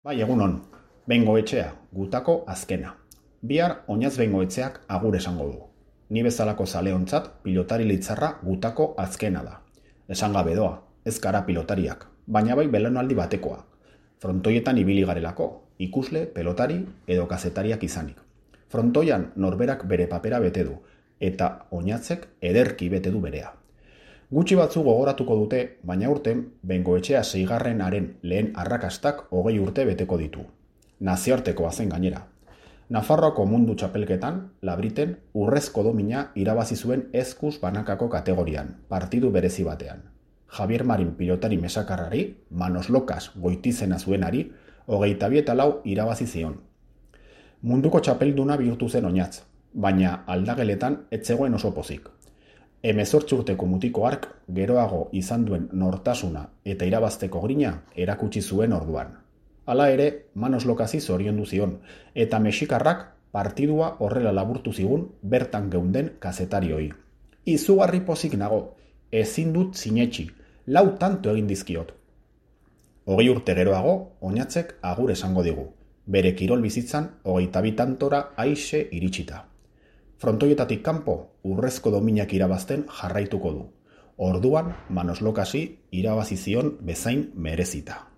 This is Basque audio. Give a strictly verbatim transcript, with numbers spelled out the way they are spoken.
Bai, egunon, Bengoetxea, gutako azkena. Bihar oinaz Bengoetxeak agur esango du. Ni bezalako zaleontzat pilotari litzarra gutako azkena da. Esan gabe doa, ez gara pilotariak, baina bai belaunaldi batekoa. Frontoietan ibili garelako, ikusle, pelotari edo kazetariak izanik. Frontoian norberak bere papera bete du, eta oinatzek ederki bete du berea. Gutxi batzu gogoratuko dute, baina urten Bengoetxea seigarrenaren lehen arrakastak hogei urte beteko ditu. Nazioartekoa zen gainera. Nafarroako mundu txapelketan, Labriten, urrezko domina irabazi zuen eskuz banakako kategorian, partidu berezi batean. Javier Marin pilotari mesakarrari, Manos Lokas goitizena zuenari, hogeita bi eta lau irabazi zion. Munduko txapelduna bihurtu zen oinatz, baina aldageletan ez zegoen oso pozik. Hemezortzi urteko mutiko hark geroago izan duen nortasuna eta irabazteko grina erakutsi zuen orduan. Hala ere, Manos Lokasi zoriondu zion, eta mexikarrak partidua horrela laburtu zigun bertan geunden kazetarioi. Izugarri pozik nago, ezin dut sinetxi, lau tanto egin dizkiot. Hogei urte geroago, oinatzek agur esango digu, bere kirol bizitzan hogeita bi tantora aixe iritsita. Frontoietatik kanpo, urrezko dominak irabazten jarraituko du. Orduan, Manos Lokasi irabazi zion bezain merezita.